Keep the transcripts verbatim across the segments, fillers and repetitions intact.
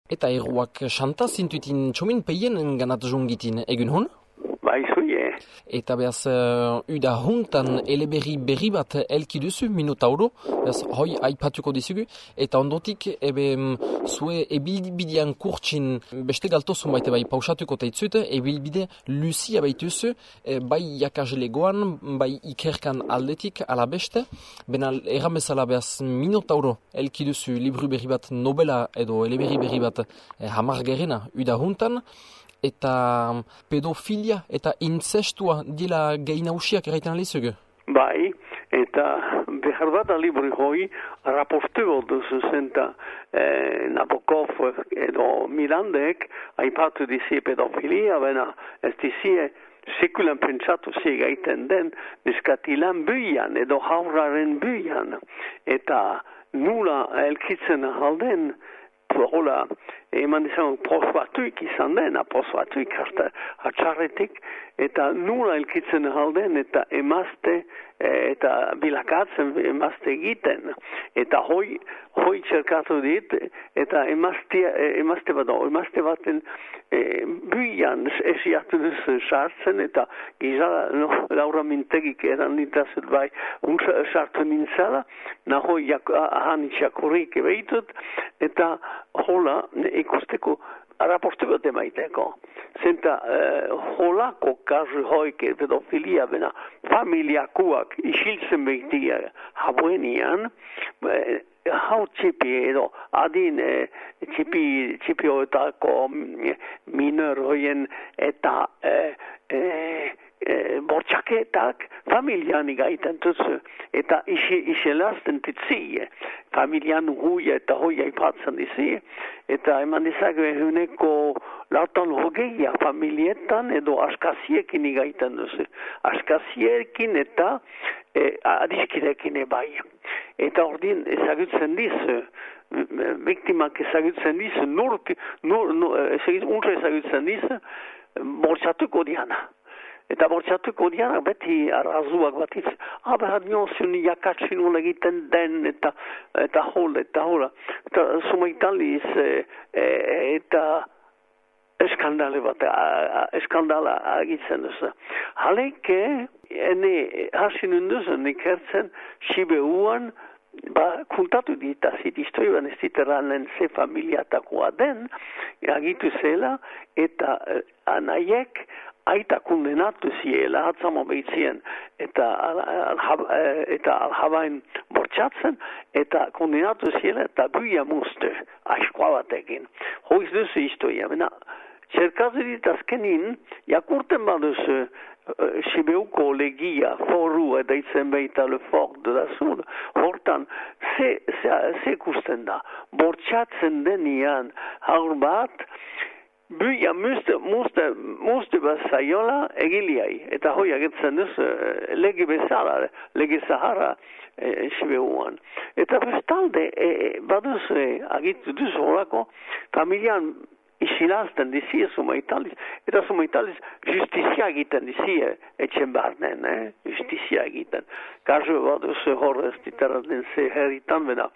Eta erruak xanta zintuitin txomin peien ganat jungitin egun hon? Bai, zuie. Eta behaz, uh, uda huntan eleberri berri bat elki duzu, minutauro, behaz, hoi aipatuko dizugu, eta ondotik, ebe, zue ebilbidean kurtsin beste galtosun baite bai pausatuko teitzut, ebilbide lucia baituzu, e, bai jakaslegoan, bai ikerkan aldetik, ala beste, bena erramezala behaz minutauro elki duzu libru berri bat novela edo eleberri berri bat eh, hamargerena uda huntan, eta pedofilia eta incestua dila gai nausiak erraiten alizugu? Bai, eta behar bat alibri hoi raporteo duzu zenta eh, Nabokov edo Mirandek aipatu dizi pedofilia, bena ez dizie sekulan pentsatu zigaiten den neskatilan buian edo hauraren buian, eta nula elkitzen alden hola, eman izan posbatuik izan den, posbatuik hartxarretik, eta nula elkitzen alden, eta emazte, eta bilakatzen emazte egiten, eta hoi, hoi txerkatu dit, eta emazte, emazte bat, emazte baten e, buian esiatu duz sartzen, eta gizala, no, Laura Mintegik eran ditazut bai, un sartu nintzala, nahoi ahani txakurrik ebeitut, eta hola, ikusteko raportu bat emaiteko. Zenta, eh, holako kasu hoike pedofilia bena familiakuak isiltzen behitia habuenian, eh, hau txipi edo adin eh, txipi, txipi hoetako minor hoien eta eh, eh, E, bortxaketak familian igaiten tuzu, eta isi, iselazten titzi, familian huia eta hoia ipatzen dizi, eta eman dizage huneko lautan hogeia familietan edo askaziekin igaiten duzu, askaziekin eta e, adiskidekin ebai. Eta ordin ezagutzen dizu, biktimak ezagutzen dizu, nur, nur, nur, unre ezagutzen dizu, bortxatuko diana. Eta bortxatuko dianak beti arrazuak bat itz, aber niozun jakatsin hula egiten den, eta eta hola, eta hola. Eta sumaitaliz, e, e, eta eskandale bat, eskandala agitzen duzu. Haleke, ene hasin unduzen ikertzen, sibeuan, ba, kuntatu ditazit, iztoiban ez diteranen ze familiatakoa den, agitu zela, eta anaiek, aita kondenatu ziela, atzamo behitzien, eta, al, al, eta alhabain bortxatzen, eta kondenatu ziela, eta buia muste, aizkoa batekin. Hoiz duzu iztoia, bena, txerkazerit azkenin, jakurten baduzu, uh, Sibeuko legia, foru, edaitzen behita le fort de la Sud, hortan, ze, ze, ze kusten da, bortxatzen denian, haur bat, buia muste, muste, muste bazaiola egiliai, eta hoi agetzen duz lege bezala, lege Sahara e, Sibeuan. Eta bestalde, e, baduz e, agitu duz horako, familian isilazten dizie sumaitaliz, eta sumaitaliz justizia egiten dizie etxen barnen, eh? Justizia egiten. Kasu baduz horrez ditaraten ze herritan bena,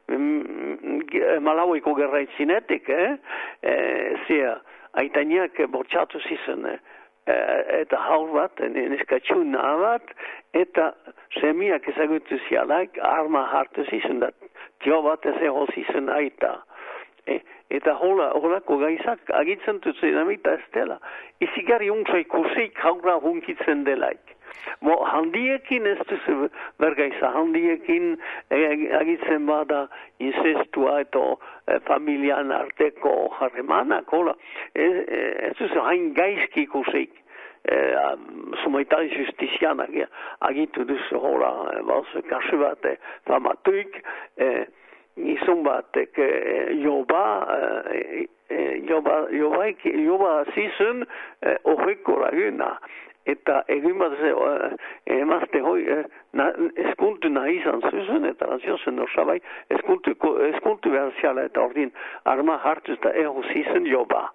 Malauiko gerraitzinetik, eh? E, zia, aitaniak bortxatu zizen, eh? Eta haur bat, neskatxun naha bat, eta semiak ezagutu zialaik arma hartu zizen, da tio bat ez ego zizen aita. E, eta hola, holako gaizak agitzen dutzen amita ez dela. Izigari unsa ikusik haura hunkitzen delaik. Mo, handiekin ez duzu bergaiza, handiekin agitzen bada incestua eta e, familian arteko harremanak, hola, ez, ez duzu hain gaizki ikusik. Eh, sumaitali justizianak ja, agitu duzu hola, balzu kasu bat famatuik, eh, izun batek eh, joba, eh, eh, joba, joba, joba zizun eh, horreko laguna. Eta egin bat ze, eh, emazte hoi, eh, na, eskuntu nahi izan zuzun, eta naziozen norsabai, eskuntu, eskuntu behar ziala eta ordin arma hartuz eta ego zizun joba.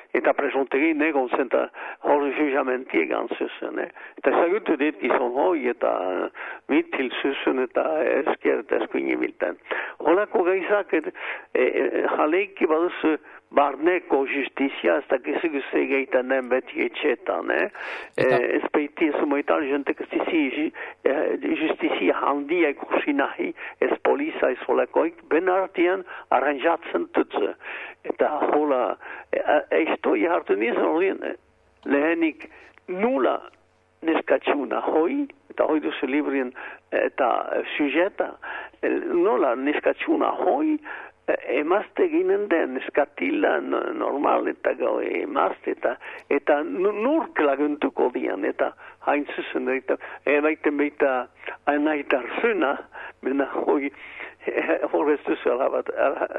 eta presontegin egon zen, eta hori juzamentie gantzuzen. Eh? Eta zagutu dit gizon hoi, eta mitil zuzen, eta esker eta eskuin ibilten. Holako gaizak, e, e, jaleiki baduzu barneko justizia, ez da gizugu zegeitan den beti etxetan. Eh? E, ez peiti, sumoitan, jentek ez dizi justizia handia ikusi nahi, ez poliza, ez holakoik, ben artian aranjatzen tutze. Eta hola, eistoi hartu nizan horien, lehenik nula neskatxuna hoi, eta hoi duzu librien eta sujeta, nola neskatxuna hoi, emazte ginen den, eskatila normal eta gau emazte, eta, eta nurk laguntuko dian, eta hain zuzen, eta ebaiten baita anaitar zuna, mena hoi, horrez duzu alabat,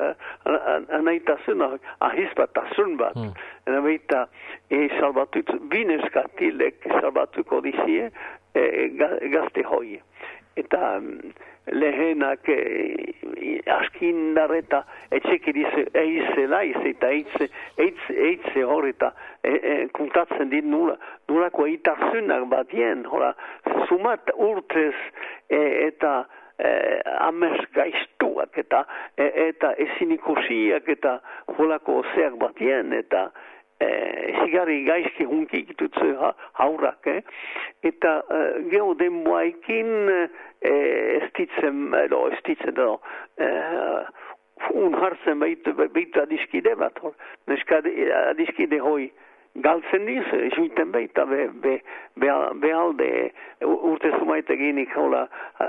anaita zuna, ahisbat azun bat, eta baita, e salbatut, bine eskatilek salbatuko dizie, gazte hoi. Eta lehenak e, askindar eta etxekiriz eizela, eta eitze, eitze, eitze hor eta e, e, kontatzen dit nula, nulako eitarzunak batien, hora, sumat urtez e, eta e, amers gaiztuak eta, e, eta ezin ikusiak eta holako zeak batien, eta Eh, zigarri gaizki hunkik dutze ha, haurrak, eh? Eta eh, geho denboaikin eh, ez ditzen, edo, ez ditzen, edo, eh, un hartzen baitu, baitu adiskide bat, hor, neska adiskide hoi galtzen dizu, juiten baita, be, be, be, be alde urte zumaite ginik, hola,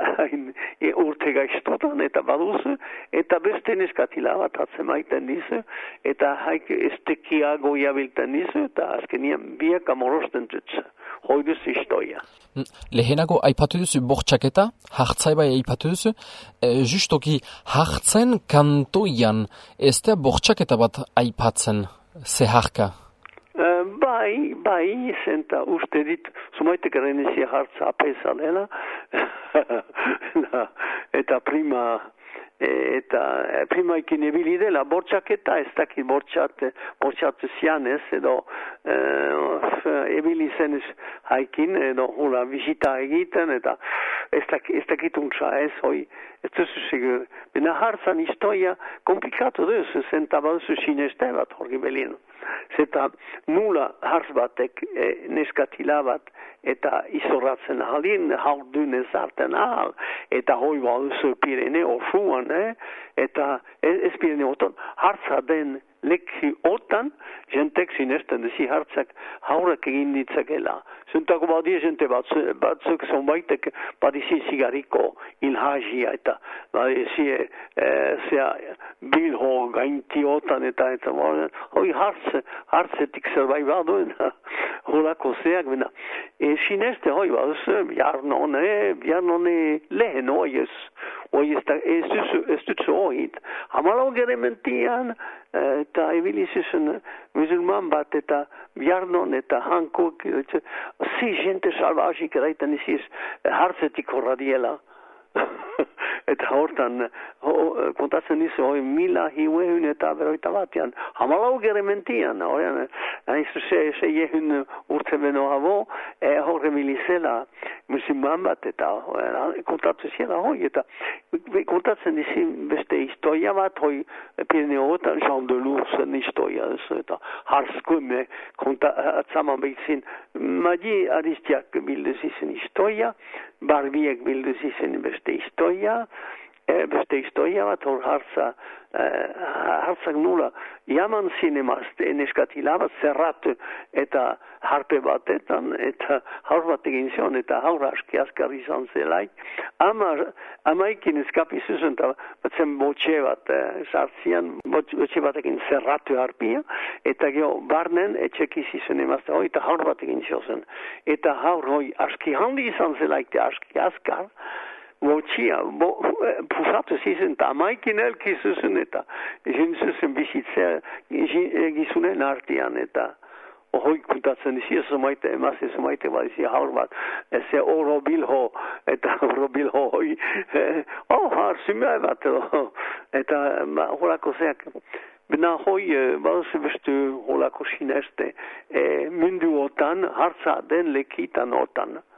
urte gaiztotan, eta baduzu, eta beste neskatila bat atzen maiten dizu, eta haik estekiago jabilten dizu, eta azkenian biak amorosten dutzu. Hoi duzu istoia. Lehenago aipatu duzu bortxaketa, hartzai bai aipatu duzu, e, justoki hartzen kantoian, ez da bortxaketa bat aipatzen, zeharka? Uh, bai, bai, zenta uste dit, sumaitek erenizia hartza apesa dela, eta prima, eta prima ikin ebili dela, bortxaketa, ez dakit bortxat, bortxat zianez, edo uh, ebili zenez haikin, edo hula visita egiten, eta ez dakit untsa ez, hoi, ez duzu sigur. Bena hartzan historia komplikatu duzu, zenta baduzu sineste bat horgi belin. Zeta nula hartz batek e, neskatila bat eta izorratzen halin, haurdunez harten ahal, eta hoi baduzu Pirene osuan, eh? Eta ez, ez Pirene otan, hartza den lekki otan, jentek sinesten dezi hartzak haurak egin ditzakela. Zuntako badia jente batzuk, batzuk zonbaitek badizi zigariko ilhazia eta badizi e, zea bilho gainti otan eta eta hoi hartz, hartzetik zerbait baduen holako zeak bena. E, sineste hoi baduzu, biarnone, biarnone lehen hoiez, hoiez ez duzu, ez duzu hoit. Hamalau gerementian, eta ebilizuzen musulman bat eta biarnon eta hankok, zi gente salvajik eraiten iziz hartzetik horra diela. Eta hortan, ho, kontatzen dizu, hoi mila hiuehun eta beroita batian, hamalau gerementian, horrean, haizu ze, ze jehun urte beno habo, e, horre milizela musulman bat, eta kontatu ziela hoi, eta kontatzen dizi beste historia bat, hoi Pireneotan, Jean de Loursen historia, eta harskume, kontatzaman behitzin, madi aristiak bilduz izen historia, barbiek bilduz izen beste historia, e, beste historia bat, hor hartza, e, hartzak nula, jaman zinemazte, neskatila bat, zerratu eta harpe batetan, eta haur bat egin zion, eta haur aski askar izan zelaik. Ama, amaikin eskapi zuzen, eta batzen botxe bat, e, sartzian, botxe bat egin zerratu harpia, eta geho, barnen, etxekiz izan emazte, hoi, eta haur bat egin ziozen. Eta haur, hoi, aski handi izan zelaik, eta aski askar, botxia, bo, pusatu zizen, eta amaikin elki zuzen, eta jin zuzen bizitzea gizunen artian, eta hoi kuntatzen dizi, zumaite, emazte zumaite, badizi haur bat, eze oro bilho, eta oro bilho, hoi, oh, har, zimea bat, eta horako zeak, Bena hoi, badaz beste holako sineste, e, mundu otan, hartza den lekitan otan.